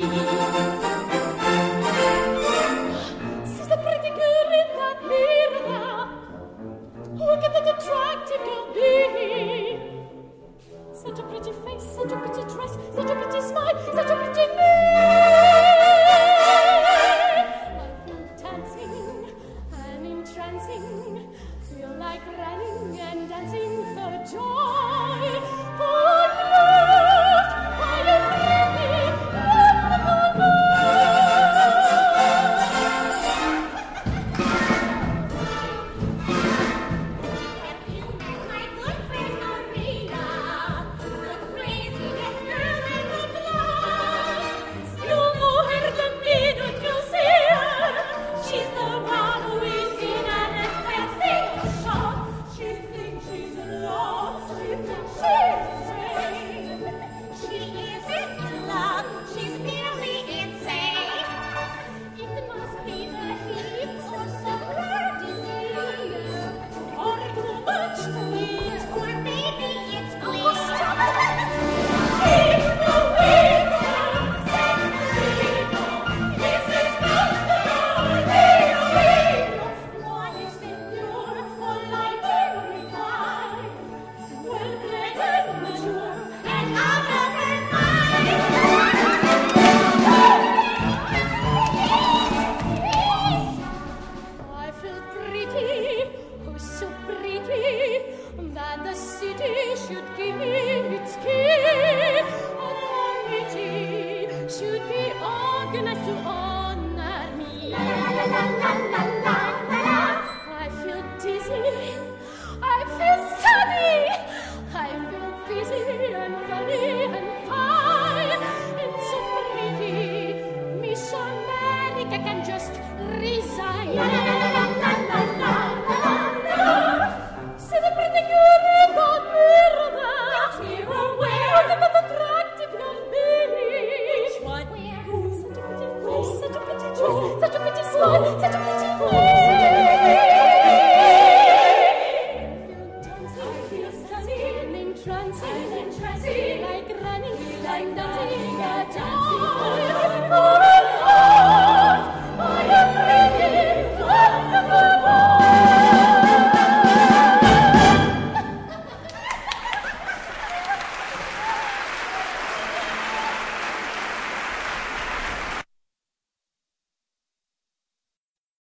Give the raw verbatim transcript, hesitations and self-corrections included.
She's the pretty girl in that mirror. Look at that attractive girl be. Such a pretty face, such a pretty dress, such a pretty smile, such a pretty name. I feel dancing and entrancing, feel like running and dancing for joy, for loved by a pretty, wonderful Have you met my good friend Marina, the craziest girl in the class? You'll know her the minute you see her. She's the one who is in an fancy shop. She thinks she's in love. She thinks she's insane. She isn't in love. She's merely insane. It must be the heat or some rare disease, or too much to eat, or maybe it's glee. Keep away from San Marino. This is not the Marino. What is it pure or light and refined? Well-bred and mature and out of her mind. I feel pretty, oh so pretty, that the city should give me its key. A committee should be organized to honor me. I feel dizzy, I feel sunny, I feel busy and funny and fine. It's so pretty, Miss America can just resign. See the pretty girl in that mirror there. Mirror where? Look at that attractive young baby. Which one? Such a pretty face, such a pretty dress, such a pretty smile, such a pretty name. I feel dancing and entrancing, like running, like dancing.